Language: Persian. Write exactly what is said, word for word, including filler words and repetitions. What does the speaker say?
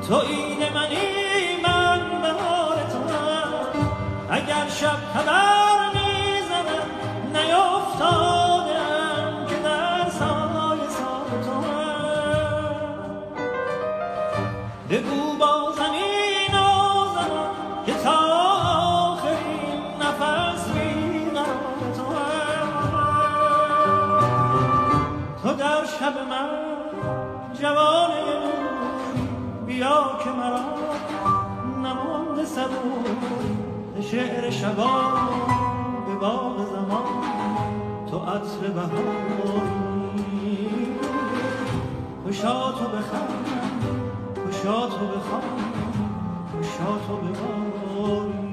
تو این منی من بهار تو هم اگر شب خبر میزنم نیفتادم که در سایه سایه تو هم بگو با زمین و زمان که تا آخرین نفس بیقرار تو هم تو در شب من جوان بیا که مرا نمانده صبور شعر شبان به باغ زمان تو عطر بهاری خوشا تو بخند خوشا تو بخوان خوشا تو بباری